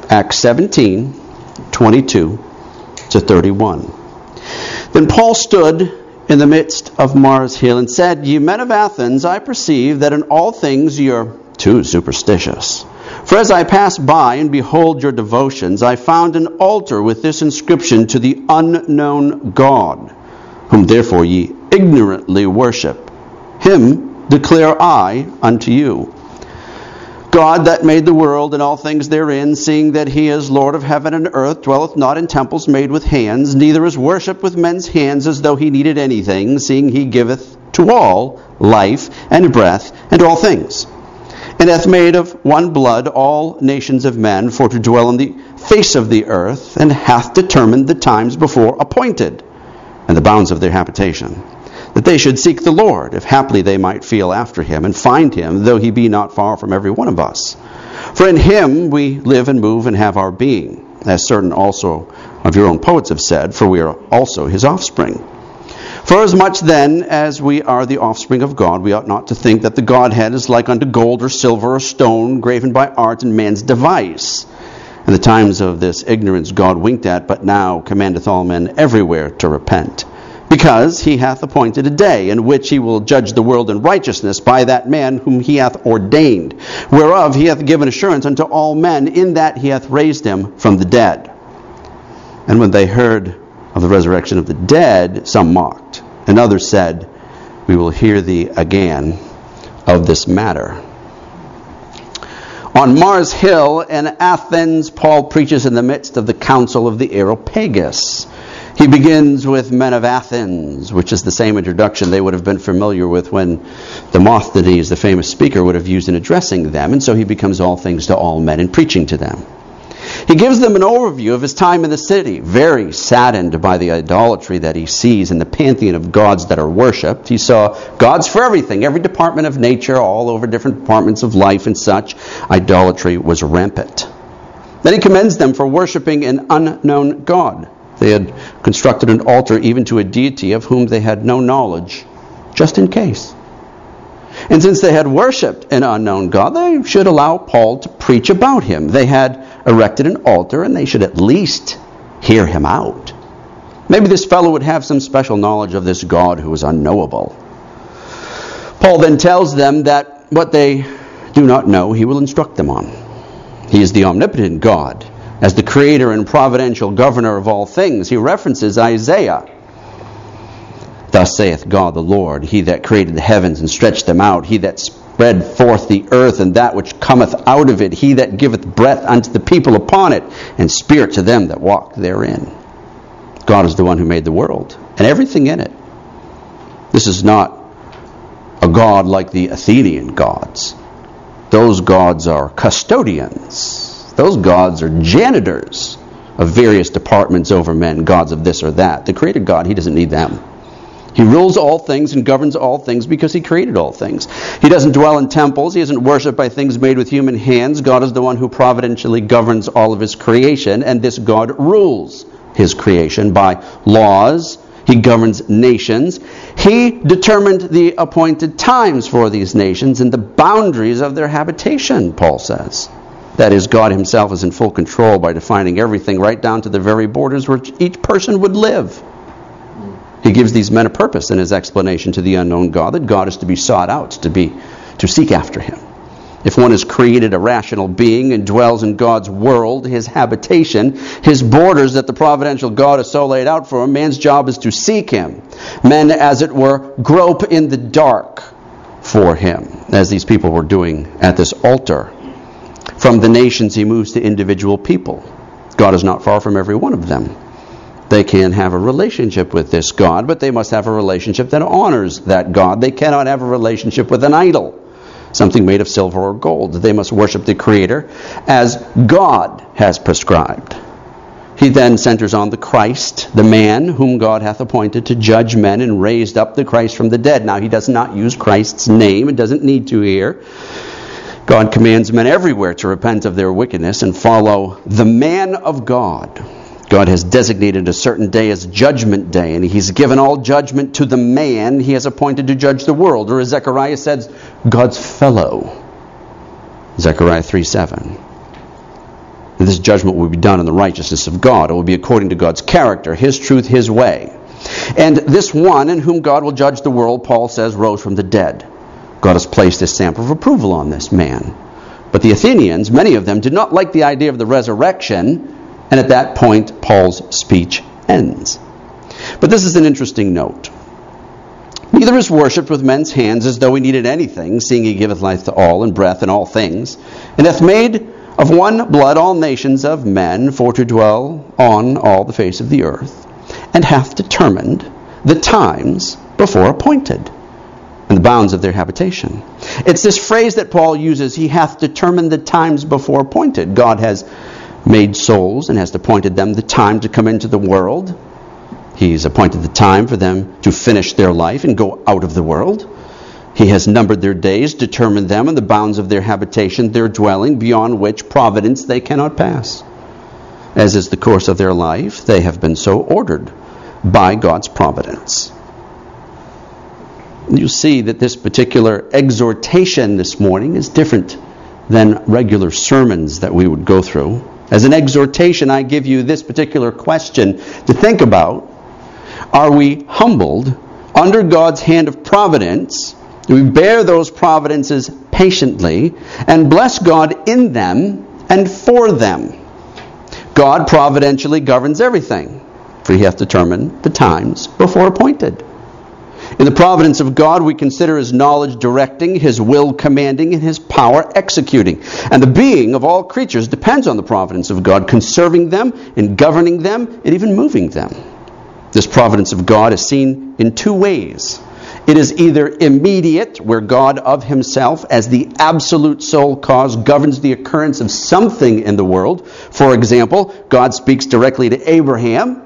Acts 17:22-31. Then Paul stood in the midst of Mars Hill and said, "Ye men of Athens, I perceive that in all things ye are too superstitious. For as I passed by and behold your devotions, I found an altar with this inscription, to the unknown God, whom therefore ye ignorantly worship. Him declare I unto you. God that made the world and all things therein, seeing that he is Lord of heaven and earth, dwelleth not in temples made with hands, neither is worshipped with men's hands as though he needed anything, seeing he giveth to all life and breath and all things. And hath made of one blood all nations of men for to dwell on the face of the earth, and hath determined the times before appointed, and the bounds of their habitation, that they should seek the Lord, if haply they might feel after him, and find him, though he be not far from every one of us. For in him we live and move and have our being, as certain also of your own poets have said, for we are also his offspring. For as much then as we are the offspring of God, we ought not to think that the Godhead is like unto gold or silver or stone, graven by art and man's device. In the times of this ignorance God winked at, but now commandeth all men everywhere to repent. Because he hath appointed a day, in which he will judge the world in righteousness by that man whom he hath ordained, whereof he hath given assurance unto all men, in that he hath raised him from the dead. And when they heard of the resurrection of the dead, some mocked, and others said, We will hear thee again of this matter. On Mars Hill in Athens, Paul preaches in the midst of the council of the Areopagus. He begins with men of Athens, which is the same introduction they would have been familiar with when Demosthenes, the famous speaker, would have used in addressing them. And so he becomes all things to all men in preaching to them. He gives them an overview of his time in the city, very saddened by the idolatry that he sees in the pantheon of gods that are worshipped. He saw gods for everything, every department of nature, all over different departments of life and such. Idolatry was rampant. Then he commends them for worshiping an unknown God. They had constructed an altar even to a deity of whom they had no knowledge, just in case. And since they had worshipped an unknown God, they should allow Paul to preach about him. They had erected an altar, and they should at least hear him out. Maybe this fellow would have some special knowledge of this God who is unknowable. Paul then tells them that what they do not know, he will instruct them on. He is the omnipotent God. As the creator and providential governor of all things, he references Isaiah. Thus saith God the Lord, He that created the heavens and stretched them out, He that spread forth the earth and that which cometh out of it, He that giveth breath unto the people upon it, and spirit to them that walk therein. God is the one who made the world, and everything in it. This is not a God like the Athenian gods. Those gods are custodians. Those gods are janitors of various departments over men, gods of this or that. The creator God, he doesn't need them. He rules all things and governs all things because he created all things. He doesn't dwell in temples. He isn't worshipped by things made with human hands. God is the one who providentially governs all of his creation, and this God rules his creation by laws. He governs nations. He determined the appointed times for these nations and the boundaries of their habitation, Paul says. That is, God himself is in full control by defining everything right down to the very borders where each person would live. He gives these men a purpose in his explanation to the unknown God, that God is to be sought out, to seek after him. If one has created a rational being and dwells in God's world, his habitation, his borders that the providential God has so laid out for him, man's job is to seek him. Men, as it were, grope in the dark for him, as these people were doing at this altar. From the nations he moves to individual people. God is not far from every one of them. They can have a relationship with this God, but they must have a relationship that honors that God. They cannot have a relationship with an idol, something made of silver or gold. They must worship the Creator as God has prescribed. He then centers on the Christ, the man whom God hath appointed to judge men, and raised up the Christ from the dead. Now, he does not use Christ's name. It doesn't need to here. God commands men everywhere to repent of their wickedness and follow the man of God. God has designated a certain day as Judgment Day, and he's given all judgment to the man he has appointed to judge the world. Or as Zechariah says, God's fellow. Zechariah 3:7. this judgment will be done in the righteousness of God. It will be according to God's character, His truth, His way. And this one in whom God will judge the world, Paul says, rose from the dead. God has placed His stamp of approval on this man. But the Athenians, many of them, did not like the idea of the resurrection, and at that point, Paul's speech ends. But this is an interesting note. Neither is worshipped with men's hands as though he needed anything, seeing He giveth life to all, and breath in all things, and hath made of one blood all nations of men, for to dwell on all the face of the earth, and hath determined the times before appointed, and the bounds of their habitation. It's this phrase that Paul uses, He hath determined the times before appointed. God has made souls and has appointed them the time to come into the world. He's appointed the time for them to finish their life and go out of the world. He has numbered their days, determined them, and the bounds of their habitation, their dwelling, beyond which providence they cannot pass. As is the course of their life, they have been so ordered by God's providence. You see that this particular exhortation this morning is different than regular sermons that we would go through. As an exhortation, I give you this particular question to think about. Are we humbled under God's hand of providence? Do we bear those providences patiently and bless God in them and for them? God providentially governs everything, for He hath determined the times before appointed. In the providence of God, we consider His knowledge directing, His will commanding, and His power executing. And the being of all creatures depends on the providence of God, conserving them and governing them and even moving them. This providence of God is seen in two ways. It is either immediate, where God of Himself, as the absolute sole cause, governs the occurrence of something in the world. For example, God speaks directly to Abraham.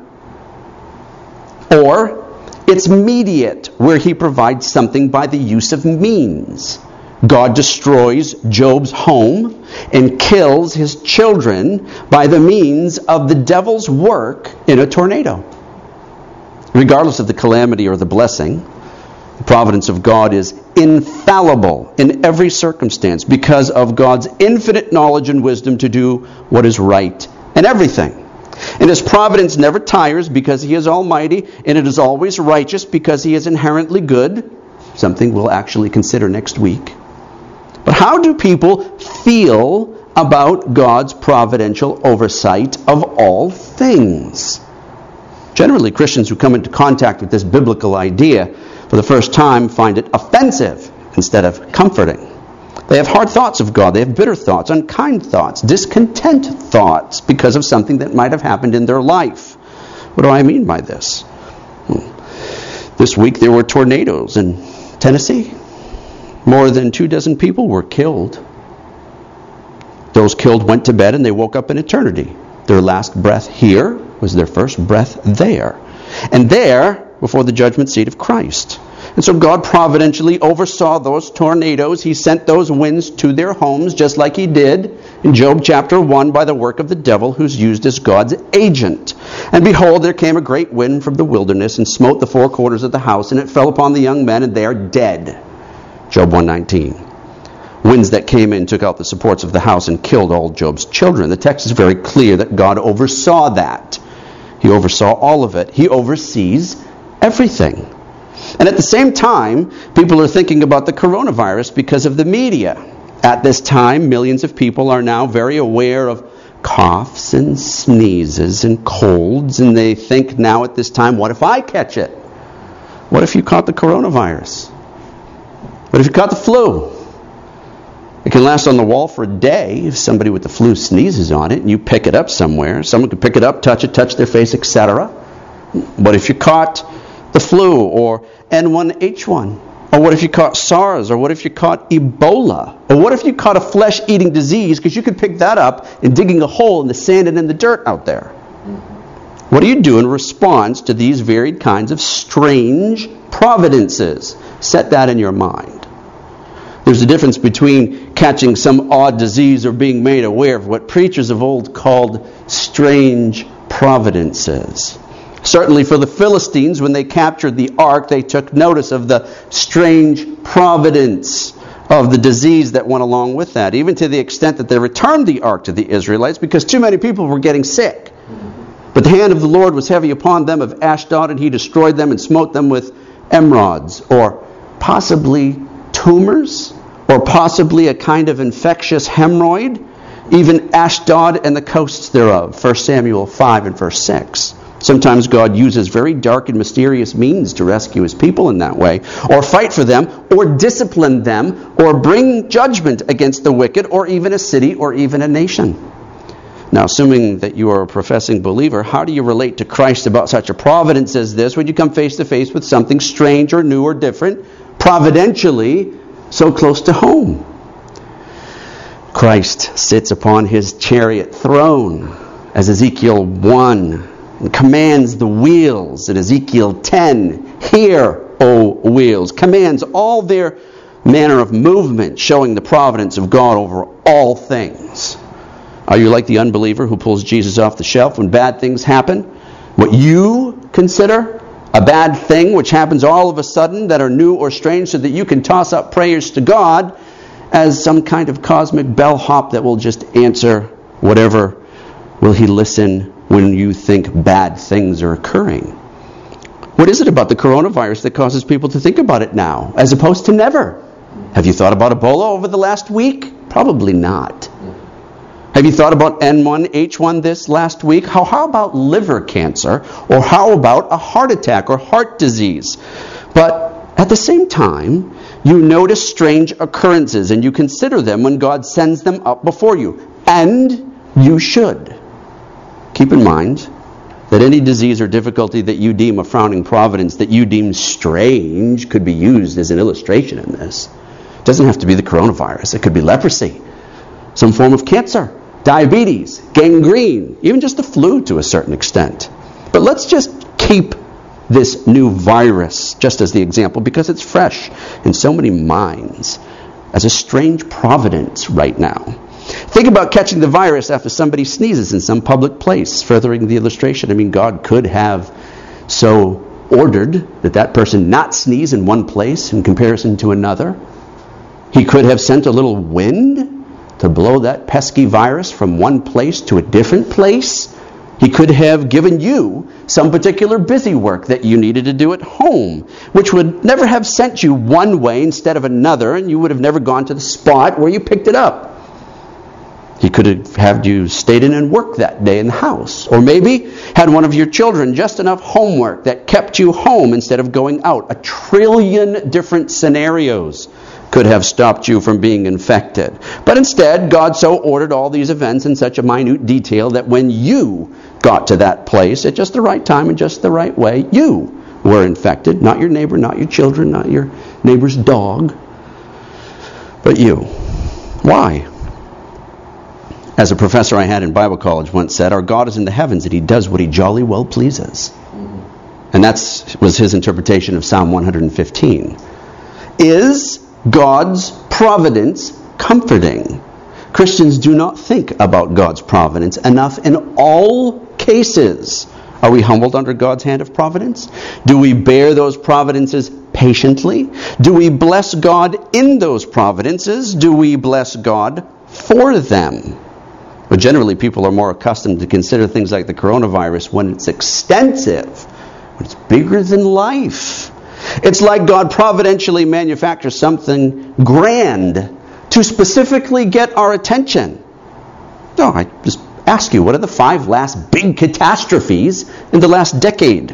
Or it's mediate, where He provides something by the use of means. God destroys Job's home and kills his children by the means of the devil's work in a tornado. Regardless of the calamity or the blessing, the providence of God is infallible in every circumstance because of God's infinite knowledge and wisdom to do what is right in everything. And His providence never tires because He is almighty, and it is always righteous because He is inherently good, something we'll actually consider next week. But how do people feel about God's providential oversight of all things? Generally, Christians who come into contact with this biblical idea for the first time find it offensive instead of comforting. They have hard thoughts of God. They have bitter thoughts, unkind thoughts, discontent thoughts because of something that might have happened in their life. What do I mean by this? This week there were tornadoes in Tennessee. More than 24 people were killed. Those killed went to bed and they woke up in eternity. Their last breath here was their first breath there. And there, before the judgment seat of Christ. And so God providentially oversaw those tornadoes. He sent those winds to their homes, just like He did in Job chapter 1 by the work of the devil, who's used as God's agent. And behold, there came a great wind from the wilderness and smote the four corners of the house, and it fell upon the young men, and they are dead. Job 1:19. Winds that came in took out the supports of the house and killed all Job's children. The text is very clear that God oversaw that. He oversaw all of it. He oversees everything. And at the same time, people are thinking about the coronavirus because of the media. At this time, millions of people are now very aware of coughs and sneezes and colds, and they think now at this time, what if I catch it? What if you caught the coronavirus? What if you caught the flu? It can last on the wall for a day if somebody with the flu sneezes on it and you pick it up somewhere. Someone could pick it up, touch it, touch their face, etc. What if you caught the flu or N1H1? Or what if you caught SARS? Or what if you caught Ebola? Or what if you caught a flesh-eating disease? Because you could pick that up in digging a hole in the sand and in the dirt out there. What do you do in response to these varied kinds of strange providences? Set that in your mind. There's a difference between catching some odd disease or being made aware of what preachers of old called strange providences. Certainly for the Philistines, when they captured the ark, they took notice of the strange providence of the disease that went along with that, even to the extent that they returned the ark to the Israelites because too many people were getting sick. But the hand of the Lord was heavy upon them of Ashdod, and he destroyed them and smote them with emerods, or possibly tumors, or possibly a kind of infectious hemorrhoid, even Ashdod and the coasts thereof. 1 Samuel 5 and verse 6. Sometimes God uses very dark and mysterious means to rescue his people in that way, or fight for them, or discipline them, or bring judgment against the wicked, or even a city, or even a nation. Now, assuming that you are a professing believer, how do you relate to Christ about such a providence as this when you come face to face with something strange or new or different, providentially so close to home? Christ sits upon his chariot throne, as Ezekiel 1, and commands the wheels in Ezekiel 10. Hear, O wheels. Commands all their manner of movement, showing the providence of God over all things. Are you like the unbeliever who pulls Jesus off the shelf when bad things happen? What you consider a bad thing which happens all of a sudden that are new or strange, so that you can toss up prayers to God as some kind of cosmic bellhop that will just answer whatever. Will he listen when you think bad things are occurring? What is it about the coronavirus that causes people to think about it now, as opposed to never? Have you thought about Ebola over the last week? Probably not. Have you thought about N1H1 this last week? How about liver cancer? Or how about a heart attack or heart disease? But at the same time, you notice strange occurrences and you consider them when God sends them up before you. And you should. Keep in mind that any disease or difficulty that you deem a frowning providence, that you deem strange, could be used as an illustration in this. It doesn't have to be the coronavirus. It could be leprosy, some form of cancer, diabetes, gangrene, even just the flu to a certain extent. But let's just keep this new virus just as the example, because it's fresh in so many minds as a strange providence right now. Think about catching the virus after somebody sneezes in some public place, furthering the illustration. I mean, God could have so ordered that that person not sneeze in one place in comparison to another. He could have sent a little wind to blow that pesky virus from one place to a different place. He could have given you some particular busy work that you needed to do at home, which would never have sent you one way instead of another, and you would have never gone to the spot where you picked it up. He could have had you stayed in and worked that day in the house. Or maybe had one of your children just enough homework that kept you home instead of going out. A trillion different scenarios could have stopped you from being infected. But instead, God so ordered all these events in such a minute detail that when you got to that place at just the right time and just the right way, you were infected. Not your neighbor, not your children, not your neighbor's dog, but you. Why? As a professor I had in Bible college once said, our God is in the heavens and he does what he jolly well pleases. And that was his interpretation of Psalm 115. Is God's providence comforting? Christians do not think about God's providence enough in all cases. Are we humbled under God's hand of providence? Do we bear those providences patiently? Do we bless God in those providences? Do we bless God for them? But generally, people are more accustomed to consider things like the coronavirus when it's extensive, when it's bigger than life. It's like God providentially manufactures something grand to specifically get our attention. No, I just ask you, what are the 5 last big catastrophes in the last decade?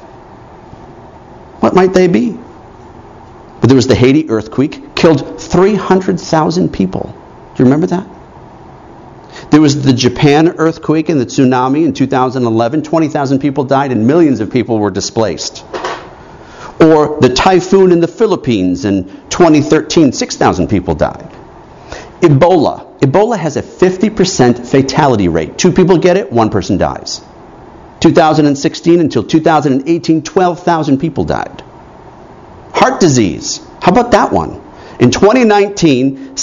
What might they be? But there was the Haiti earthquake, killed 300,000 people. Do you remember that? There was the Japan earthquake and the tsunami in 2011. 20,000 people died and millions of people were displaced. Or the typhoon in the Philippines in 2013. 6,000 people died. Ebola. Ebola has a 50% fatality rate. 2 people get it, 1 person dies. 2016 until 2018, 12,000 people died. Heart disease. How about that one? In 2019,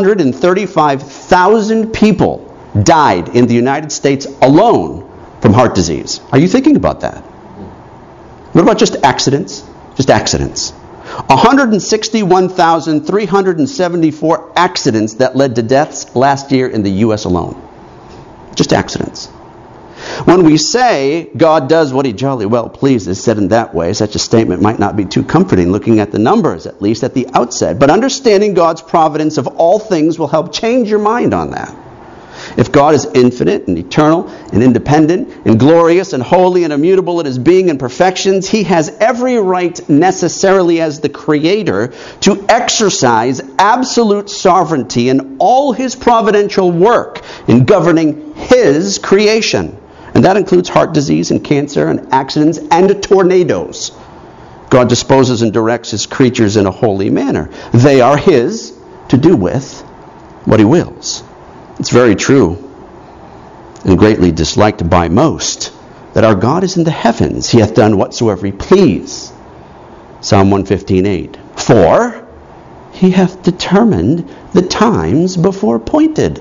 635,000 people died in the United States alone from heart disease. Are you thinking about that? What about just accidents? Just accidents. 161,374 accidents that led to deaths last year in the U.S. alone. Just accidents. When we say God does what he jolly well pleases, said in that way, such a statement might not be too comforting looking at the numbers, at least at the outset. But understanding God's providence of all things will help change your mind on that. If God is infinite and eternal and independent and glorious and holy and immutable in his being and perfections, he has every right necessarily as the creator to exercise absolute sovereignty in all his providential work in governing his creation. And that includes heart disease and cancer and accidents and tornadoes. God disposes and directs his creatures in a holy manner. They are his to do with what he wills. It's very true and greatly disliked by most that our God is in the heavens. He hath done whatsoever he please. Psalm 115:8. For he hath determined the times before appointed.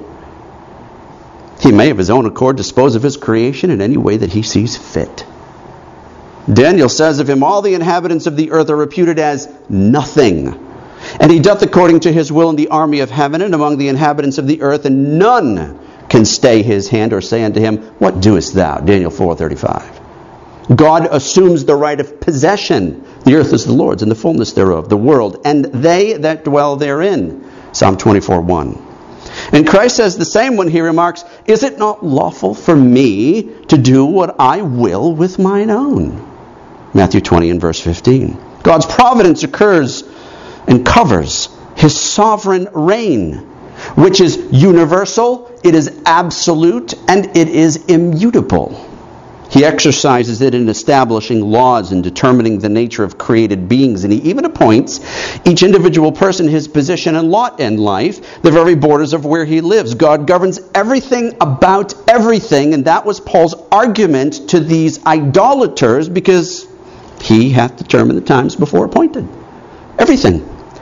He may of his own accord dispose of his creation in any way that he sees fit. Daniel says of him, all the inhabitants of the earth are reputed as nothing. And he doth according to his will in the army of heaven and among the inhabitants of the earth, and none can stay his hand or say unto him, what doest thou? Daniel 4:35. God assumes the right of possession. The earth is the Lord's and the fullness thereof, the world, and they that dwell therein. Psalm 24:1. And Christ says the same when he remarks, is it not lawful for me to do what I will with mine own? Matthew 20 and verse 15. God's providence occurs and covers his sovereign reign, which is universal, it is absolute, and it is immutable. He exercises it in establishing laws and determining the nature of created beings, and he even appoints each individual person his position and lot in life, the very borders of where he lives. God governs everything about everything, and that was Paul's argument to these idolaters, because he hath determined the times before appointed. Everything.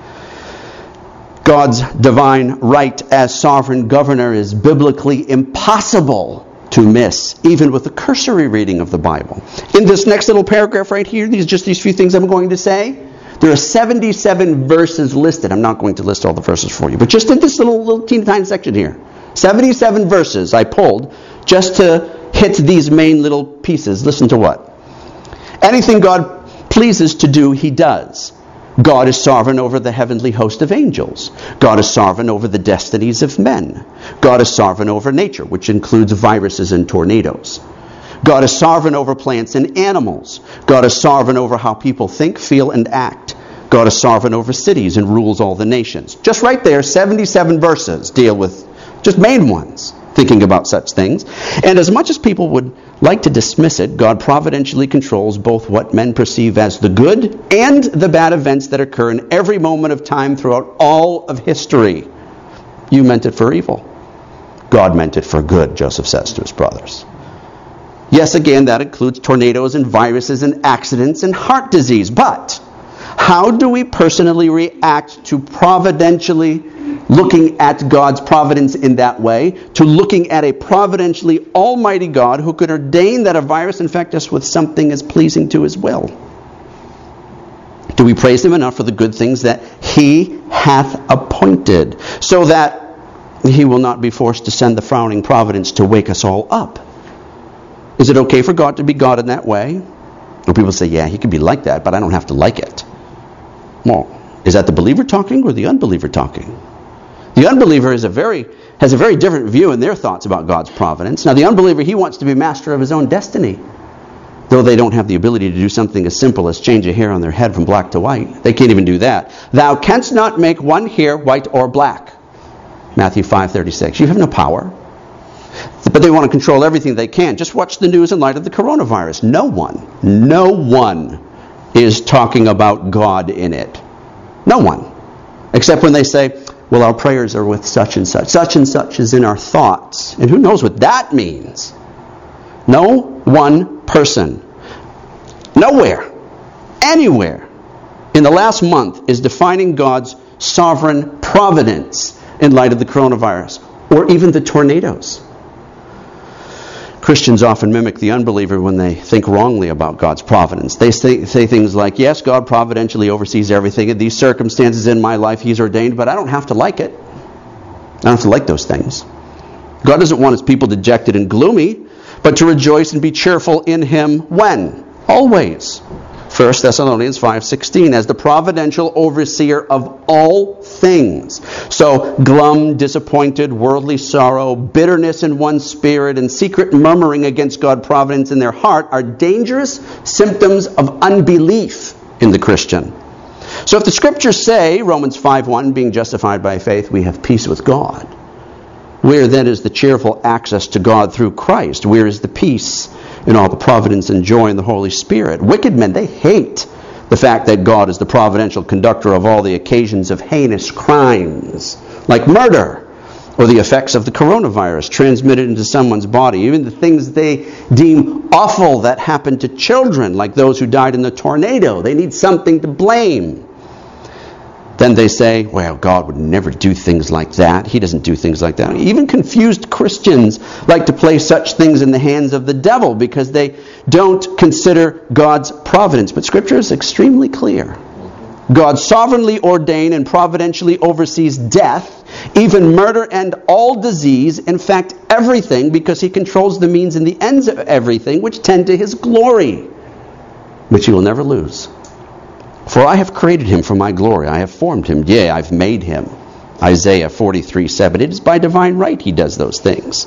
God's divine right as sovereign governor is biblically impossible to miss, even with a cursory reading of the Bible. In this next little paragraph right here, these few things I'm going to say, there are 77 verses listed. I'm not going to list all the verses for you, but just in this little teeny tiny section here, 77 verses I pulled just to hit these main little pieces. Listen to what? Anything God pleases to do, he does. God is sovereign over the heavenly host of angels. God is sovereign over the destinies of men. God is sovereign over nature, which includes viruses and tornadoes. God is sovereign over plants and animals. God is sovereign over how people think, feel, and act. God is sovereign over cities and rules all the nations. Just right there, 77 verses deal with just main ones, thinking about such things. And as much as people would like to dismiss it, God providentially controls both what men perceive as the good and the bad events that occur in every moment of time throughout all of history. You meant it for evil. God meant it for good, Joseph says to his brothers. Yes, again, that includes tornadoes and viruses and accidents and heart disease. But how do we personally react to providentially looking at God's providence in that way, to looking at a providentially almighty God who could ordain that a virus infect us with something as pleasing to his will? Do we praise him enough for the good things that he hath appointed, so that he will not be forced to send the frowning providence to wake us all up? Is it okay for God to be God in that way? Or people say, yeah, he could be like that, but I don't have to like it. Well, is that the believer talking or the unbeliever talking? The unbeliever has a very different view in their thoughts about God's providence. Now, the unbeliever, he wants to be master of his own destiny, though they don't have the ability to do something as simple as change a hair on their head from black to white. They can't even do that. Thou canst not make one hair white or black. Matthew 5:36. You have no power. But they want to control everything they can. Just watch the news in light of the coronavirus. No one is talking about God in it. No one. Except when they say, well, our prayers are with such and such. Such and such is in our thoughts. And who knows what that means? No one person, nowhere, anywhere in the last month is defining God's sovereign providence in light of the coronavirus or even the tornadoes. Christians often mimic the unbeliever when they think wrongly about God's providence. They say things like, yes, God providentially oversees everything. In these circumstances in my life, He's ordained, but I don't have to like it. I don't have to like those things. God doesn't want His people dejected and gloomy, but to rejoice and be cheerful in Him when? Always. 1 Thessalonians 5:16, as the providential overseer of all things. So glum, disappointed, worldly sorrow, bitterness in one's spirit, and secret murmuring against God's providence in their heart are dangerous symptoms of unbelief in the Christian. So if the Scriptures say, Romans 5:1, being justified by faith, we have peace with God. Where then is the cheerful access to God through Christ? Where is the peace in all the providence and joy in the Holy Spirit? Wicked men, they hate the fact that God is the providential conductor of all the occasions of heinous crimes, like murder, or the effects of the coronavirus transmitted into someone's body, even the things they deem awful that happen to children, like those who died in the tornado. They need something to blame. Then they say, well, God would never do things like that. He doesn't do things like that. Even confused Christians like to place such things in the hands of the devil because they don't consider God's providence. But Scripture is extremely clear. God sovereignly ordained and providentially oversees death, even murder and all disease, in fact, everything, because He controls the means and the ends of everything, which tend to His glory, which He will never lose. For I have created him for my glory. I have formed him. Yea, I've made him. Isaiah 43:7. It is by divine right He does those things.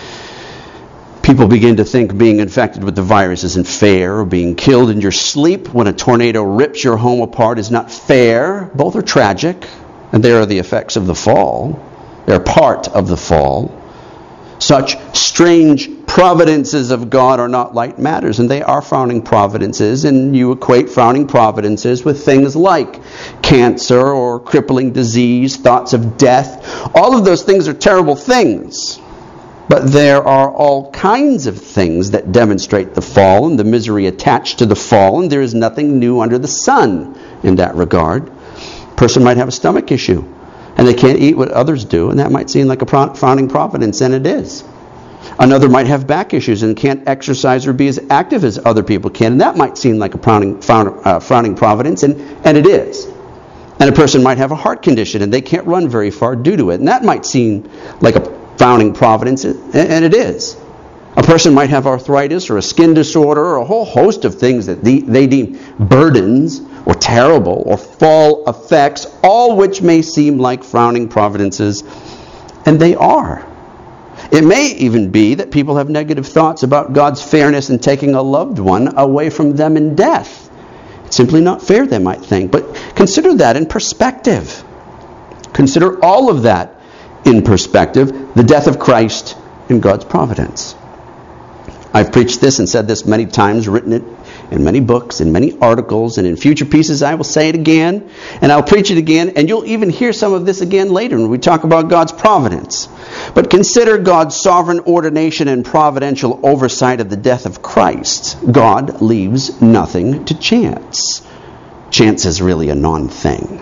People begin to think being infected with the virus isn't fair, or being killed in your sleep when a tornado rips your home apart is not fair. Both are tragic, and they are the effects of the fall. They're part of the fall. Such strange providences of God are not light matters, and they are frowning providences, and you equate frowning providences with things like cancer or crippling disease, thoughts of death. All of those things are terrible things, but there are all kinds of things that demonstrate the fall and the misery attached to the fall, and there is nothing new under the sun in that regard. A person might have a stomach issue, and they can't eat what others do, and that might seem like a frowning providence, and it is. Another might have back issues and can't exercise or be as active as other people can, and that might seem like a frowning providence, and it is. And a person might have a heart condition, and they can't run very far due to it, and that might seem like a frowning providence, and it is. A person might have arthritis or a skin disorder or a whole host of things that they deem burdens or terrible or fall effects, all which may seem like frowning providences, and they are. It may even be that people have negative thoughts about God's fairness in taking a loved one away from them in death. It's simply not fair, they might think. But consider that in perspective. Consider all of that in perspective, the death of Christ in God's providence. I've preached this and said this many times, written it in many books, in many articles, and in future pieces I will say it again, and I'll preach it again, and you'll even hear some of this again later when we talk about God's providence. But consider God's sovereign ordination and providential oversight of the death of Christ. God leaves nothing to chance. Chance is really a non-thing.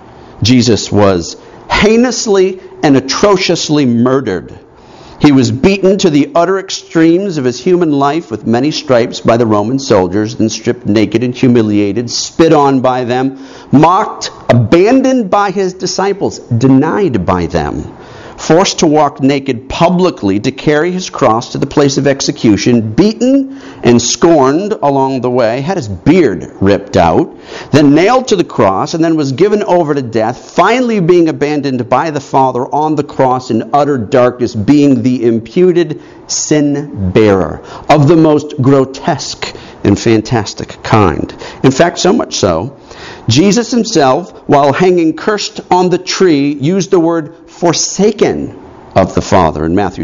Jesus was heinously and atrociously murdered. He was beaten to the utter extremes of his human life with many stripes by the Roman soldiers, then stripped naked and humiliated, spit on by them, mocked, abandoned by his disciples, denied by them, forced to walk naked publicly to carry his cross to the place of execution, beaten and scorned along the way, had his beard ripped out, then nailed to the cross, and then was given over to death, finally being abandoned by the Father on the cross in utter darkness, being the imputed sin bearer of the most grotesque and fantastic kind. In fact, so much so, Jesus himself, while hanging cursed on the tree, used the word forsaken of the Father in Matthew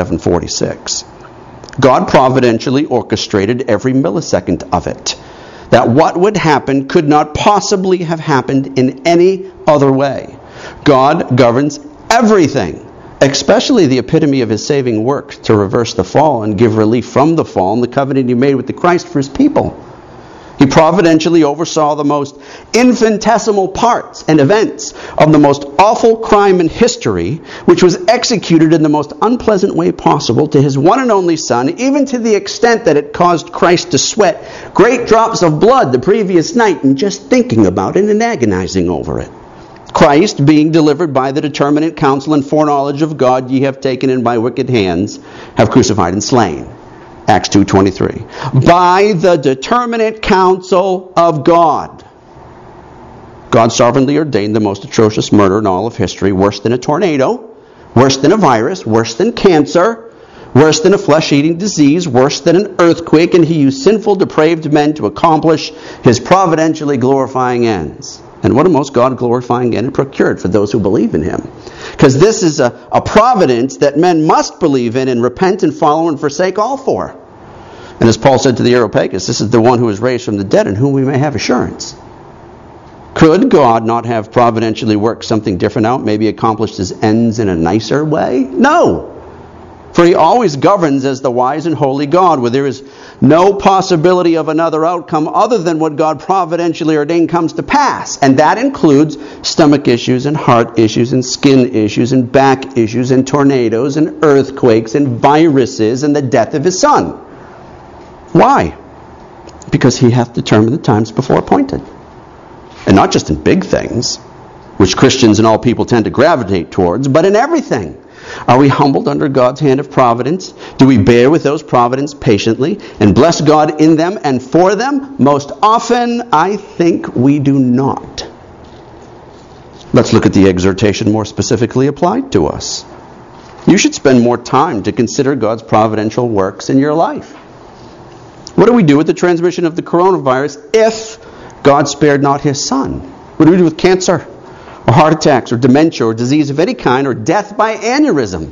27:46. God providentially orchestrated every millisecond of it, that what would happen could not possibly have happened in any other way. God governs everything, especially the epitome of his saving work to reverse the fall and give relief from the fall and the covenant he made with the Christ for his people. He providentially oversaw the most infinitesimal parts and events of the most awful crime in history, which was executed in the most unpleasant way possible to his one and only Son, even to the extent that it caused Christ to sweat great drops of blood the previous night in just thinking about it and agonizing over it. Christ, being delivered by the determinate counsel and foreknowledge of God, ye have taken in by wicked hands, have crucified and slain. Acts 2:23. By the determinate counsel of God. God sovereignly ordained the most atrocious murder in all of history, worse than a tornado, worse than a virus, worse than cancer, worse than a flesh-eating disease, worse than an earthquake, and he used sinful, depraved men to accomplish his providentially glorifying ends. And what a most God-glorifying end it procured for those who believe in him. Because this is a providence that men must believe in and repent and follow and forsake all for. And as Paul said to the Areopagus, this is the one who is raised from the dead in whom we may have assurance. Could God not have providentially worked something different out, maybe accomplished his ends in a nicer way? No. For he always governs as the wise and holy God, where there is no possibility of another outcome other than what God providentially ordained comes to pass. And that includes stomach issues and heart issues and skin issues and back issues and tornadoes and earthquakes and viruses and the death of his Son. Why? Because he hath determined the times before appointed. And not just in big things, which Christians and all people tend to gravitate towards, but in everything. Are we humbled under God's hand of providence? Do we bear with those providence patiently and bless God in them and for them? Most often, I think we do not. Let's look at the exhortation more specifically applied to us. You should spend more time to consider God's providential works in your life. What do we do with the transmission of the coronavirus if God spared not his Son? What do we do with cancer, or heart attacks, or dementia, or disease of any kind, or death by aneurysm?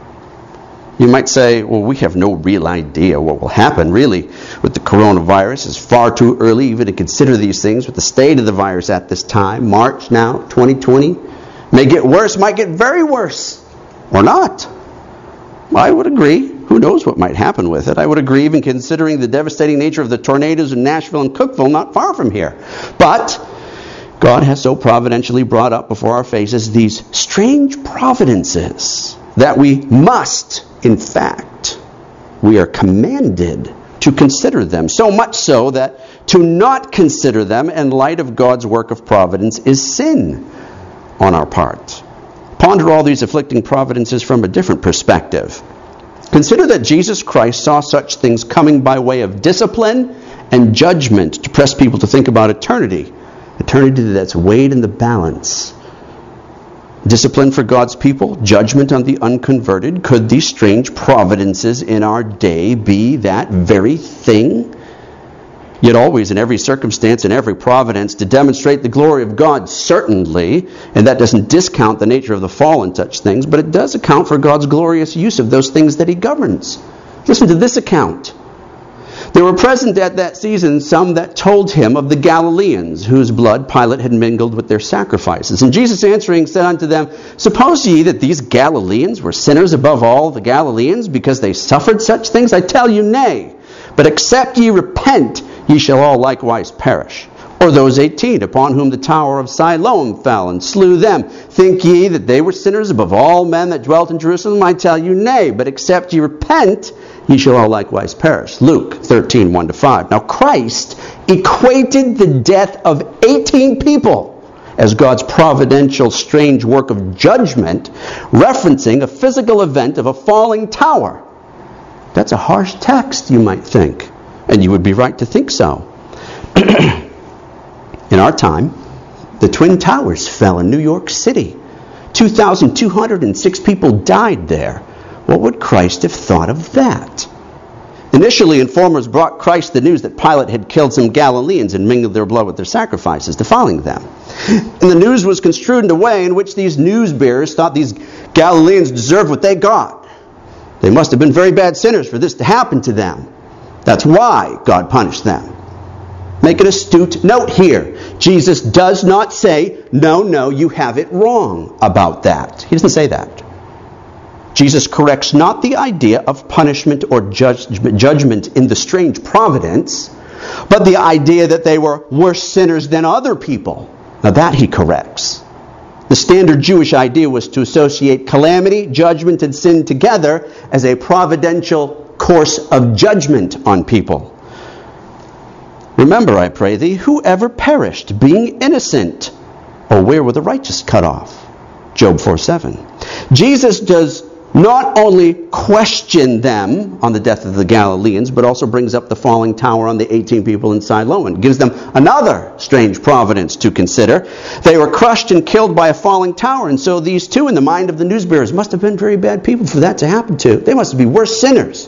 You might say, well, we have no real idea what will happen, really, with the coronavirus. It's far too early even to consider these things with the state of the virus at this time. March now, 2020. May get worse, might get very worse, or not. Well, I would agree. Who knows what might happen with it? I would agree, even considering the devastating nature of the tornadoes in Nashville and Cookeville, not far from here. But God has so providentially brought up before our faces these strange providences that we must, in fact, we are commanded to consider them. So much so that to not consider them in light of God's work of providence is sin on our part. Ponder all these afflicting providences from a different perspective. Consider that Jesus Christ saw such things coming by way of discipline and judgment to press people to think about eternity. Eternity that's weighed in the balance. Discipline for God's people, judgment on the unconverted. Could these strange providences in our day be that very thing? Yet always, in every circumstance, in every providence, to demonstrate the glory of God, certainly, and that doesn't discount the nature of the fall and such things, but it does account for God's glorious use of those things that he governs. Listen to this account. There were present at that season some that told him of the Galileans, whose blood Pilate had mingled with their sacrifices. And Jesus answering said unto them, Suppose ye that these Galileans were sinners above all the Galileans, because they suffered such things? I tell you, nay. But except ye repent, ye shall all likewise perish. Or those 18, upon whom the tower of Siloam fell, and slew them. Think ye that they were sinners above all men that dwelt in Jerusalem? I tell you, nay. But except ye repent, ye shall all likewise perish. Luke 13, 1-5. Now Christ equated the death of 18 people as God's providential strange work of judgment, referencing a physical event of a falling tower. That's a harsh text, you might think. And you would be right to think so. In our time, the Twin Towers fell in New York City. 2,206 people died there. What would Christ have thought of that? Initially, informers brought Christ the news that Pilate had killed some Galileans and mingled their blood with their sacrifices, defiling them. And the news was construed in a way in which these news bearers thought these Galileans deserved what they got. They must have been very bad sinners for this to happen to them. That's why God punished them. Make an astute note here. Jesus does not say, no, you have it wrong about that. He doesn't say that. Jesus corrects not the idea of punishment or judgment in the strange providence, but the idea that they were worse sinners than other people. Now that he corrects. The standard Jewish idea was to associate calamity, judgment, and sin together as a providential course of judgment on people. Remember, I pray thee, whoever perished, being innocent, or where were the righteous cut off? Job 4:7. Jesus does not only question them on the death of the Galileans, but also brings up the falling tower on the 18 people in Siloam. Gives them another strange providence to consider. They were crushed and killed by a falling tower, and so these two, in the mind of the newsbearers, must have been very bad people for that to happen to. They must be worse sinners.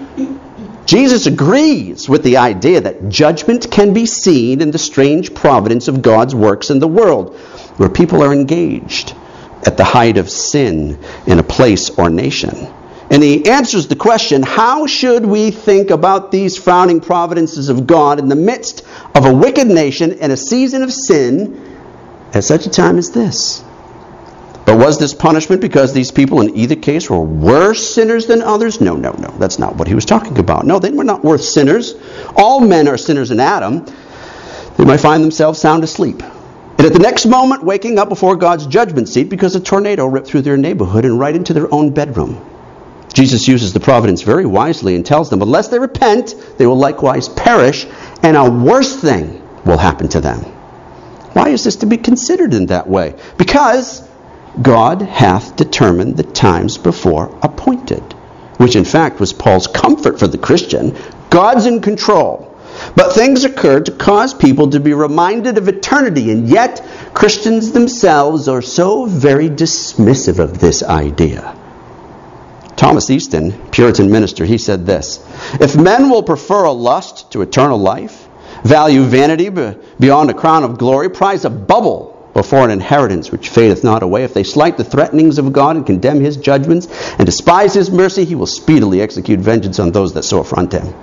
Jesus agrees with the idea that judgment can be seen in the strange providence of God's works in the world, where people are engaged at the height of sin in a place or nation. And he answers the question, how should we think about these frowning providences of God in the midst of a wicked nation and a season of sin at such a time as this? But was this punishment because these people in either case were worse sinners than others? No. That's not what he was talking about. No, they were not worse sinners. All men are sinners in Adam. They might find themselves sound asleep, and at the next moment waking up before God's judgment seat because a tornado ripped through their neighborhood and right into their own bedroom. Jesus uses the providence very wisely and tells them, unless they repent, they will likewise perish, and a worse thing will happen to them. Why is this to be considered in that way? Because God hath determined the times before appointed, which in fact was Paul's comfort for the Christian. God's in control. But things occur to cause people to be reminded of eternity, and yet Christians themselves are so very dismissive of this idea. Thomas Easton, Puritan minister, he said this: if men will prefer a lust to eternal life, value vanity beyond a crown of glory, prize a bubble before an inheritance which fadeth not away, if they slight the threatenings of God and condemn his judgments and despise his mercy, he will speedily execute vengeance on those that so affront him.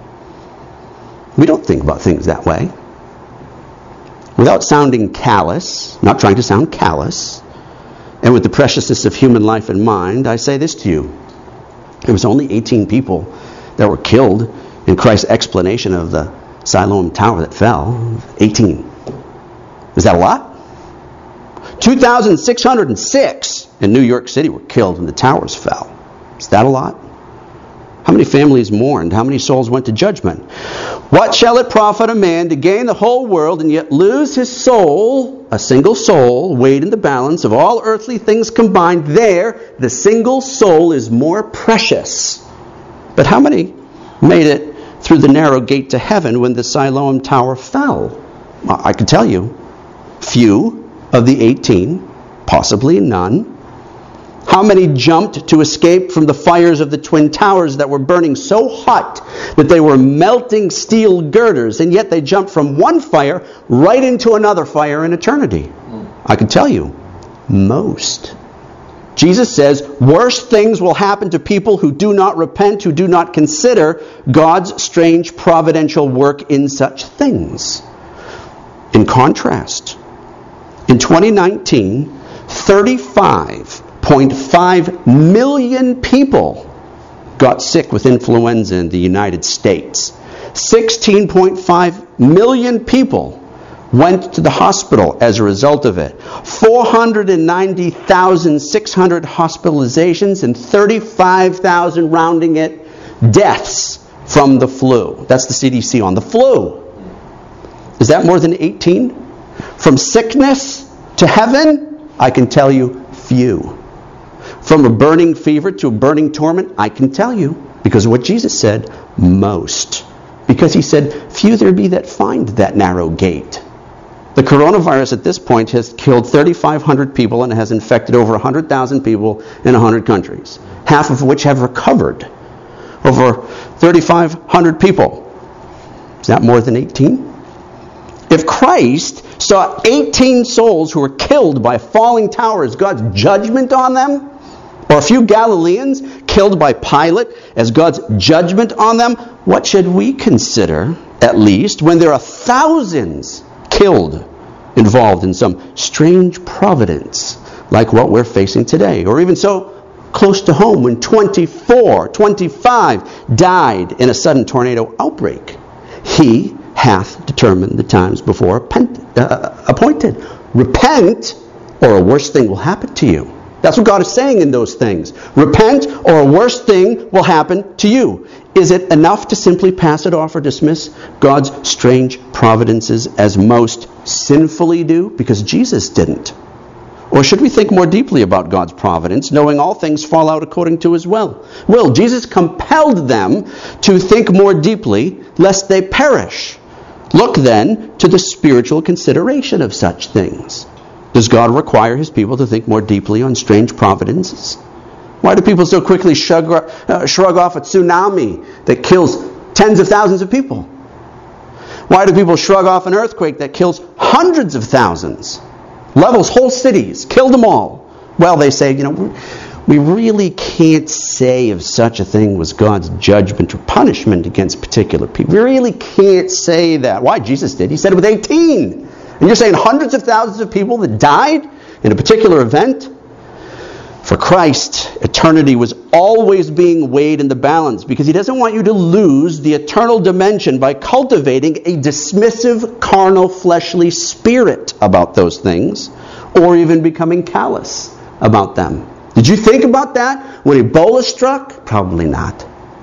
We don't think about things that way. Without sounding callous, not trying to sound callous, and with the preciousness of human life in mind, I say this to you. It was only 18 people that were killed in Christ's explanation of the Siloam Tower that fell. 18. Is that a lot? 2,606 in New York City were killed when the towers fell. Is that a lot? How many families mourned? How many souls went to judgment? What shall it profit a man to gain the whole world and yet lose his soul, a single soul, weighed in the balance of all earthly things combined? There, the single soul is more precious. But how many made it through the narrow gate to heaven when the Siloam Tower fell? I can tell you, few of the 18, possibly none. How many jumped to escape from the fires of the Twin Towers that were burning so hot that they were melting steel girders, and yet they jumped from one fire right into another fire in eternity? I can tell you, most. Jesus says worse things will happen to people who do not repent, who do not consider God's strange providential work in such things. In contrast, in 2019, 35.5 million people got sick with influenza in the United States. 16.5 million people went to the hospital as a result of it. 490,600 hospitalizations and 35,000, rounding it, deaths from the flu. That's the CDC on the flu. Is that more than 18? From sickness to heaven, I can tell you few. From a burning fever to a burning torment, I can tell you, because of what Jesus said, most. Because he said, few there be that find that narrow gate. The coronavirus at this point has killed 3,500 people and has infected over 100,000 people in 100 countries, half of which have recovered. Over 3,500 people. Is that more than 18? If Christ saw 18 souls who were killed by a falling tower as God's judgment on them, or a few Galileans killed by Pilate as God's judgment on them, what should we consider, at least, when there are thousands killed involved in some strange providence like what we're facing today? Or even so close to home when 25 died in a sudden tornado outbreak. He hath determined the times before appointed. Repent, or a worse thing will happen to you. That's what God is saying in those things. Repent, or a worse thing will happen to you. Is it enough to simply pass it off or dismiss God's strange providences as most sinfully do? Because Jesus didn't. Or should we think more deeply about God's providence, knowing all things fall out according to His will? Jesus compelled them to think more deeply, lest they perish. Look then to the spiritual consideration of such things. Does God require His people to think more deeply on strange providences? Why do people so quickly shrug off a tsunami that kills tens of thousands of people? Why do people shrug off an earthquake that kills hundreds of thousands? Levels whole cities, killed them all. Well, they say, we really can't say if such a thing was God's judgment or punishment against particular people. We really can't say that. Why? Jesus did. He said it with 18. And you're saying hundreds of thousands of people that died in a particular event? For Christ, eternity was always being weighed in the balance because He doesn't want you to lose the eternal dimension by cultivating a dismissive, carnal, fleshly spirit about those things, or even becoming callous about them. Did you think about that when Ebola struck? Probably not.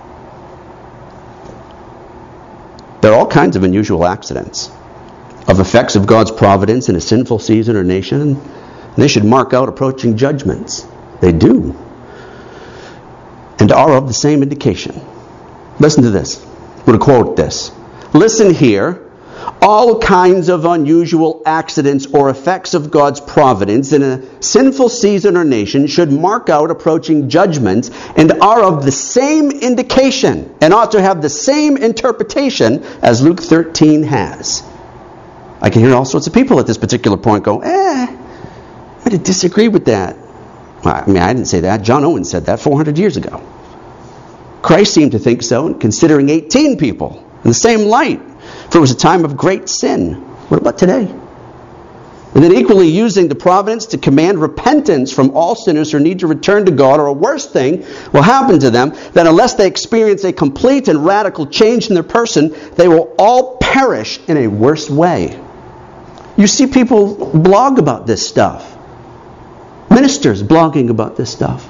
There are all kinds of unusual accidents of effects of God's providence in a sinful season or nation, and they should mark out approaching judgments. They do. And are of the same indication. Listen to this. I'm going to quote this. Listen here. All kinds of unusual accidents or effects of God's providence in a sinful season or nation should mark out approaching judgments and are of the same indication and ought to have the same interpretation as Luke 13 has. I can hear all sorts of people at this particular point go, I'm going to disagree with that. I didn't say that. John Owen said that 400 years ago. Christ seemed to think so, and considering 18 people in the same light, for it was a time of great sin. What about today? And then equally using the providence to command repentance from all sinners who need to return to God, or a worse thing will happen to them, that unless they experience a complete and radical change in their person, they will all perish in a worse way. You see people blog about this stuff. Ministers blogging about this stuff.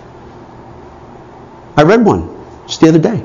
I read one just the other day.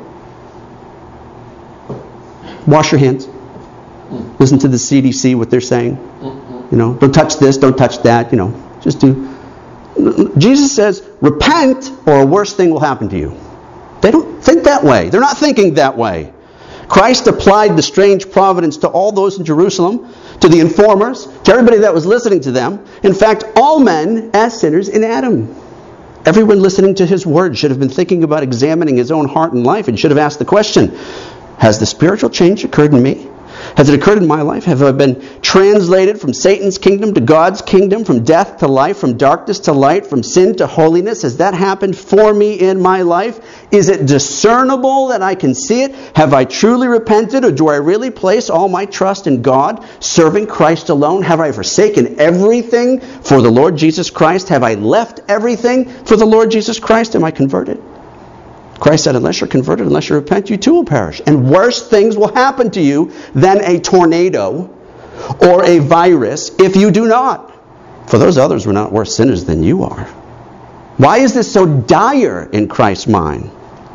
Wash your hands. Listen to the CDC, what they're saying. Don't touch this, don't touch that. Just do. Jesus says, repent or a worse thing will happen to you. They don't think that way. They're not thinking that way. Christ applied the strange providence to all those in Jerusalem, to the informers, to everybody that was listening to them. In fact, all men as sinners in Adam. Everyone listening to His word should have been thinking about examining his own heart and life and should have asked the question, has the spiritual change occurred in me? Has it occurred in my life? Have I been translated from Satan's kingdom to God's kingdom, from death to life, from darkness to light, from sin to holiness? Has that happened for me in my life? Is it discernible that I can see it? Have I truly repented, or do I really place all my trust in God, serving Christ alone? Have I forsaken everything for the Lord Jesus Christ? Have I left everything for the Lord Jesus Christ? Am I converted? Christ said, unless you're converted, unless you repent, you too will perish. And worse things will happen to you than a tornado or a virus if you do not. For those others were not worse sinners than you are. Why is this so dire in Christ's mind?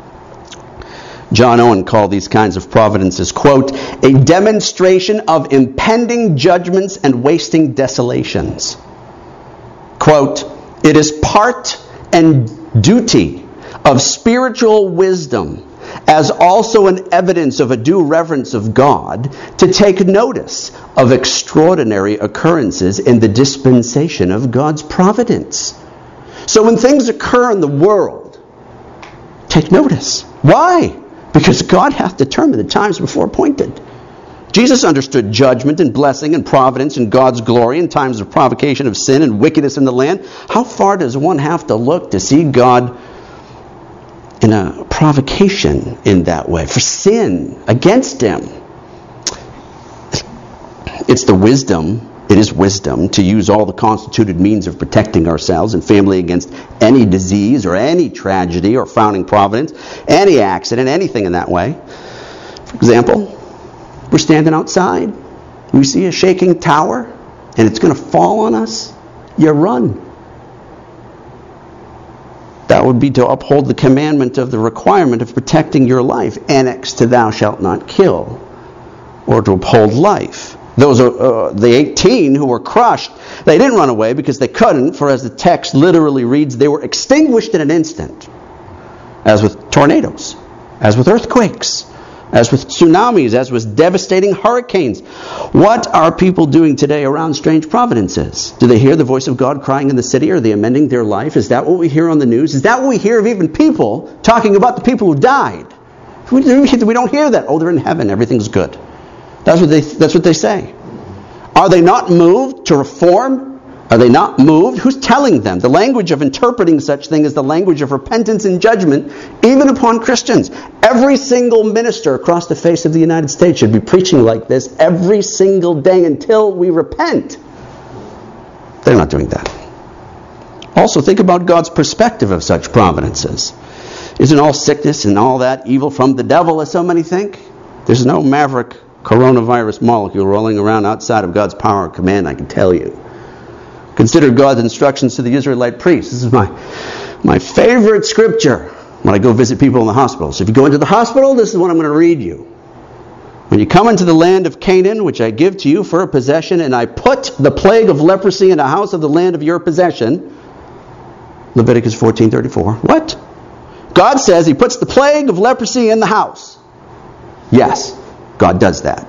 John Owen called these kinds of providences, quote, a demonstration of impending judgments and wasting desolations. Quote, it is part and duty of spiritual wisdom, as also an evidence of a due reverence of God, to take notice of extraordinary occurrences in the dispensation of God's providence. So when things occur in the world, take notice. Why? Because God hath determined the times before appointed. Jesus understood judgment and blessing and providence and God's glory in times of provocation of sin and wickedness in the land. How far does one have to look to see God in a provocation in that way, for sin against Him? It is wisdom to use all the constituted means of protecting ourselves and family against any disease or any tragedy or frowning providence, any accident, anything in that way. For example, We're standing outside. We see a shaking tower, and it's going to fall on us. You run. That would be to uphold the commandment of the requirement of protecting your life, annexed to thou shalt not kill, or to uphold life. Those are the 18 who were crushed. They didn't run away because they couldn't, for as the text literally reads, they were extinguished in an instant. As with tornadoes, as with earthquakes, as with tsunamis, as with devastating hurricanes. What are people doing today around strange providences? Do they hear the voice of God crying in the city? Are they amending their life? Is that what we hear on the news? Is that what we hear of even people talking about the people who died? We don't hear that. Oh, they're in heaven. Everything's good. That's what they say. Are they not moved to reform? Are they not moved? Who's telling them? The language of interpreting such thing is the language of repentance and judgment, even upon Christians. Every single minister across the face of the United States should be preaching like this every single day until we repent. They're not doing that. Also, think about God's perspective of such providences. Isn't all sickness and all that evil from the devil, as so many think? There's no maverick coronavirus molecule rolling around outside of God's power and command, I can tell you. Consider God's instructions to the Israelite priests. This is my favorite scripture when I go visit people in the hospital. So if you go into the hospital, this is what I'm going to read you. When you come into the land of Canaan, which I give to you for a possession, and I put the plague of leprosy in the house of the land of your possession. Leviticus 14:34. What? God says He puts the plague of leprosy in the house. Yes, God does that.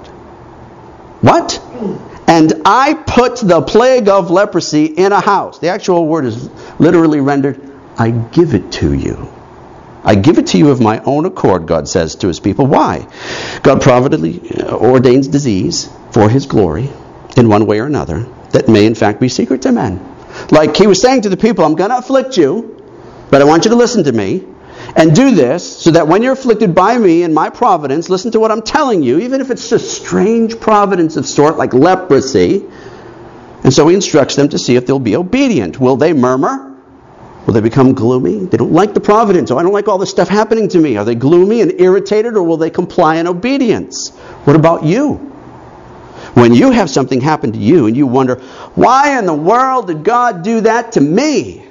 What? And I put the plague of leprosy in a house. The actual word is literally rendered, I give it to you. I give it to you of my own accord, God says to His people. Why? God providently ordains disease for His glory in one way or another that may in fact be secret to men. Like He was saying to the people, I'm going to afflict you, but I want you to listen to me. And do this so that when you're afflicted by me in my providence, listen to what I'm telling you, even if it's a strange providence of sort like leprosy. And so He instructs them to see if they'll be obedient. Will they murmur? Will they become gloomy? They don't like the providence. Oh, I don't like all this stuff happening to me. Are they gloomy and irritated, or will they comply in obedience? What about you? When you have something happen to you and you wonder, why in the world did God do that to me?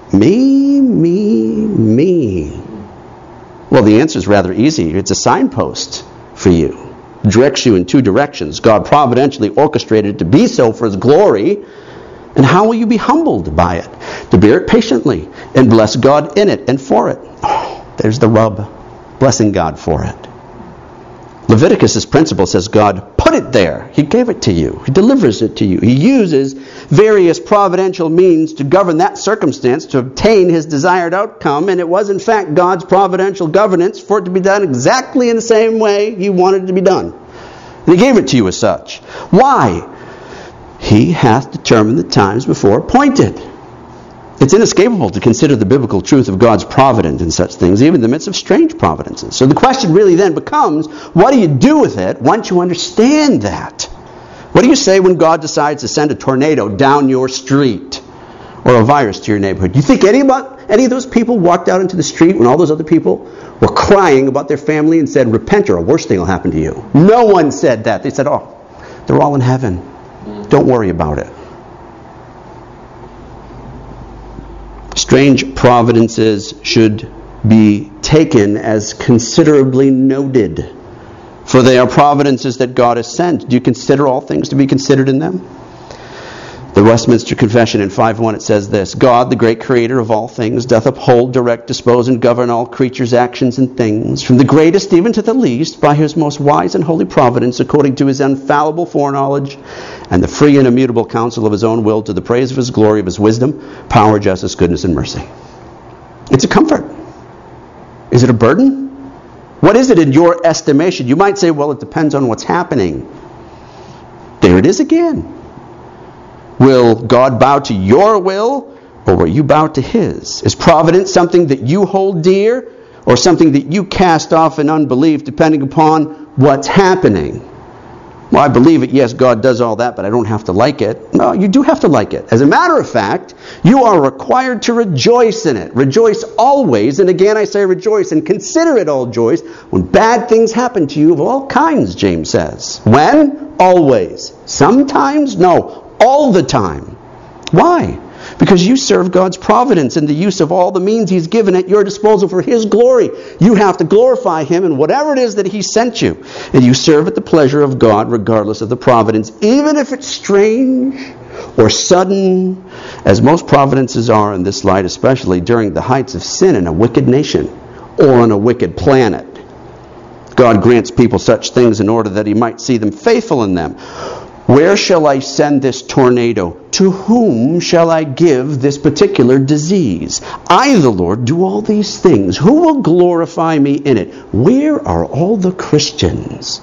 Me. Well, the answer is rather easy. It's a signpost for you. It directs you in two directions. God providentially orchestrated it to be so for His glory. And how will you be humbled by it? To bear it patiently and bless God in it and for it. Oh, there's the rub. Blessing God for it. Leviticus' principle says God put it there. He gave it to you. He delivers it to you. He uses various providential means to govern that circumstance to obtain His desired outcome, and it was in fact God's providential governance for it to be done exactly in the same way He wanted it to be done. And He gave it to you as such. Why? He hath determined the times before appointed. It's inescapable to consider the biblical truth of God's providence in such things, even in the midst of strange providences. So the question really then becomes, what do you do with it once you understand that? What do you say when God decides to send a tornado down your street or a virus to your neighborhood? Do you think any of those people walked out into the street when all those other people were crying about their family and said, repent or a worse thing will happen to you? No one said that. They said, oh, they're all in heaven. Don't worry about it. Strange providences should be taken as considerably noted, for they are providences that God has sent. Do you consider all things to be considered in them? The Westminster Confession in 5:1, it says this: God, the great creator of all things, doth uphold, direct, dispose, and govern all creatures' actions and things, from the greatest even to the least, by His most wise and holy providence, according to His infallible foreknowledge, and the free and immutable counsel of His own will, to the praise of His glory, of His wisdom, power, justice, goodness, and mercy. It's a comfort. Is it a burden? What is it in your estimation? You might say, well, it depends on what's happening. There it is again. Will God bow to your will, or will you bow to His? Is providence something that you hold dear, or something that you cast off in unbelief, depending upon what's happening? Well, I believe it. Yes, God does all that, but I don't have to like it. No, you do have to like it. As a matter of fact, you are required to rejoice in it. Rejoice always. And again, I say rejoice and consider it all joy when bad things happen to you of all kinds, James says. When? Always. Sometimes? No. All the time. Why? Because you serve God's providence in the use of all the means He's given at your disposal for His glory. You have to glorify Him in whatever it is that He sent you. And you serve at the pleasure of God regardless of the providence, even if it's strange or sudden, as most providences are in this light, especially during the heights of sin in a wicked nation or on a wicked planet. God grants people such things in order that He might see them faithful in them. Where shall I send this tornado? To whom shall I give this particular disease? I, the Lord, do all these things. Who will glorify me in it? Where are all the Christians?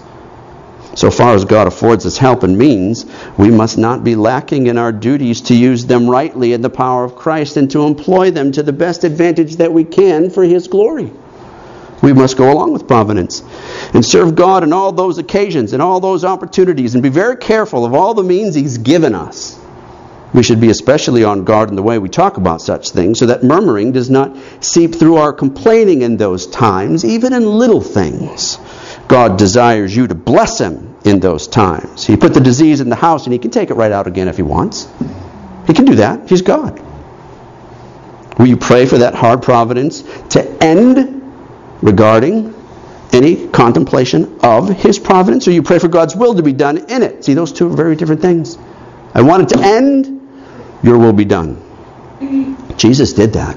So far as God affords us help and means, we must not be lacking in our duties to use them rightly in the power of Christ and to employ them to the best advantage that we can for His glory. We must go along with providence and serve God in all those occasions and all those opportunities and be very careful of all the means He's given us. We should be especially on guard in the way we talk about such things so that murmuring does not seep through our complaining in those times, even in little things. God desires you to bless Him in those times. He put the disease in the house and He can take it right out again if He wants. He can do that. He's God. Will you pray for that hard providence to end regarding any contemplation of His providence, or you pray for God's will to be done in it? See, those two are very different things. I want it to end, your will be done. Jesus did that.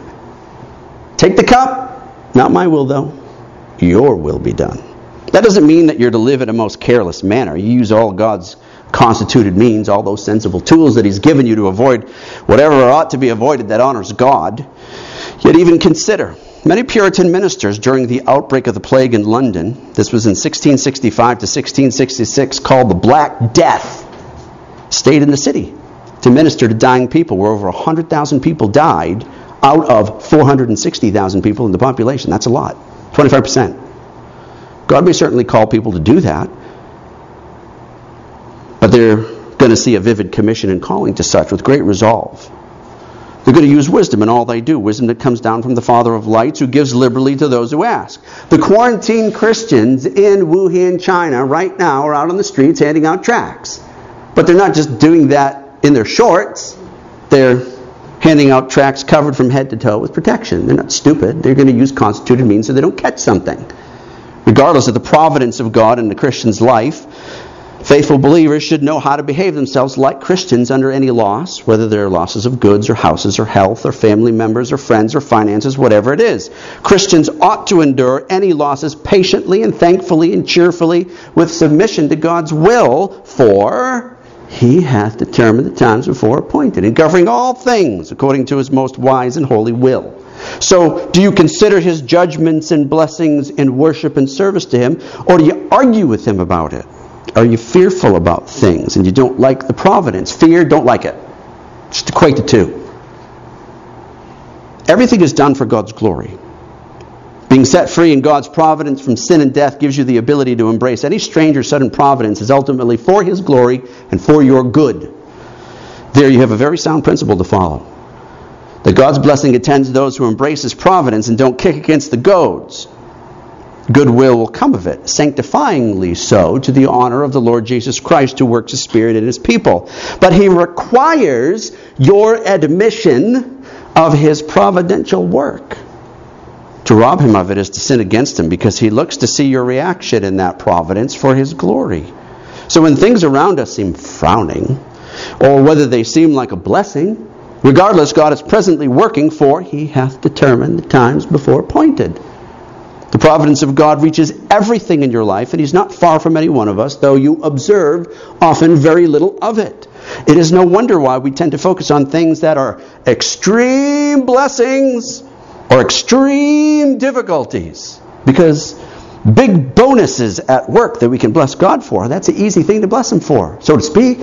Take the cup, not my will though, your will be done. That doesn't mean that you're to live in a most careless manner. You use all God's constituted means, all those sensible tools that He's given you to avoid whatever ought to be avoided that honors God. Yet even consider, many Puritan ministers during the outbreak of the plague in London, this was in 1665 to 1666, called the Black Death, stayed in the city to minister to dying people, where over 100,000 people died out of 460,000 people in the population. That's a lot. 25%. God may certainly call people to do that, but they're going to see a vivid commission and calling to such with great resolve. They're going to use wisdom in all they do, wisdom that comes down from the Father of lights, who gives liberally to those who ask. The quarantined Christians in Wuhan, China, right now are out on the streets handing out tracts. But they're not just doing that in their shorts. They're handing out tracts covered from head to toe with protection. They're not stupid. They're going to use constituted means so they don't catch something. Regardless of the providence of God in the Christian's life, faithful believers should know how to behave themselves like Christians under any loss, whether they're losses of goods or houses or health or family members or friends or finances, whatever it is. Christians ought to endure any losses patiently and thankfully and cheerfully with submission to God's will, for He hath determined the times before appointed, and governing all things according to His most wise and holy will. So, do you consider His judgments and blessings in worship and service to Him, or do you argue with Him about it? Are you fearful about things and you don't like the providence? Fear, don't like it. Just equate the two. Everything is done for God's glory. Being set free in God's providence from sin and death gives you the ability to embrace any strange or sudden providence is ultimately for His glory and for your good. There you have a very sound principle to follow. That God's blessing attends those who embrace His providence and don't kick against the goads. Goodwill will come of it, sanctifyingly so, to the honor of the Lord Jesus Christ, who works His Spirit in His people. But He requires your admission of His providential work. To rob Him of it is to sin against Him, because He looks to see your reaction in that providence for His glory. So when things around us seem frowning, or whether they seem like a blessing, regardless, God is presently working, for He hath determined the times before appointed. The providence of God reaches everything in your life, and He's not far from any one of us, though you observe often very little of it. It is no wonder why we tend to focus on things that are extreme blessings or extreme difficulties, because big bonuses at work that we can bless God for, that's an easy thing to bless Him for, so to speak.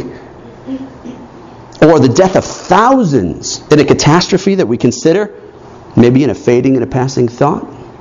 Or the death of thousands in a catastrophe that we consider maybe in a fading and a passing thought.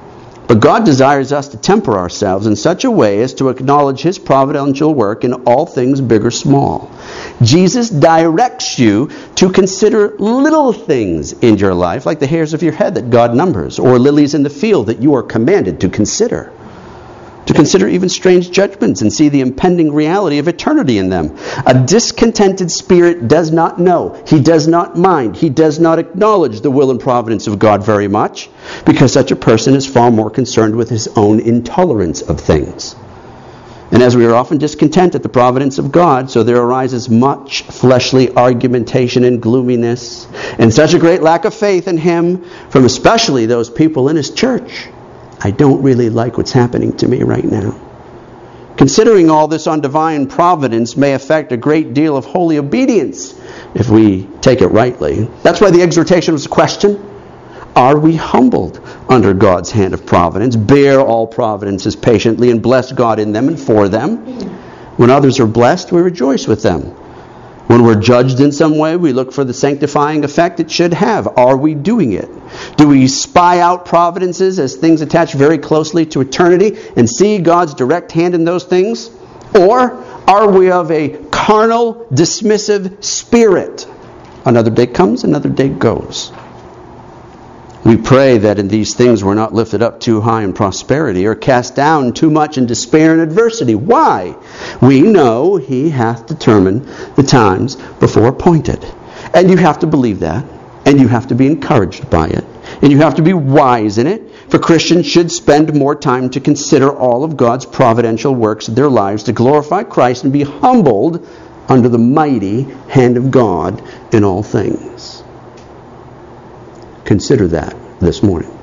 But God desires us to temper ourselves in such a way as to acknowledge His providential work in all things, big or small. Jesus directs you to consider little things in your life, like the hairs of your head that God numbers, or lilies in the field that you are commanded to consider. To consider even strange judgments and see the impending reality of eternity in them. A discontented spirit does not know. He does not mind. He does not acknowledge the will and providence of God very much, because such a person is far more concerned with his own intolerance of things. And as we are often discontent at the providence of God, so there arises much fleshly argumentation and gloominess, and such a great lack of faith in Him from especially those people in His church. I don't really like what's happening to me right now. Considering all this on divine providence may affect a great deal of holy obedience if we take it rightly. That's why the exhortation was a question. Are we humbled under God's hand of providence, bear all providences patiently, and bless God in them and for them? When others are blessed, we rejoice with them. When we're judged in some way, we look for the sanctifying effect it should have. Are we doing it? Do we spy out providences as things attached very closely to eternity and see God's direct hand in those things? Or are we of a carnal, dismissive spirit? Another day comes, another day goes. We pray that in these things we're not lifted up too high in prosperity or cast down too much in despair and adversity. Why? We know He hath determined the times before appointed. And you have to believe that. And you have to be encouraged by it. And you have to be wise in it. For Christians should spend more time to consider all of God's providential works in their lives to glorify Christ and be humbled under the mighty hand of God in all things. Consider that this morning.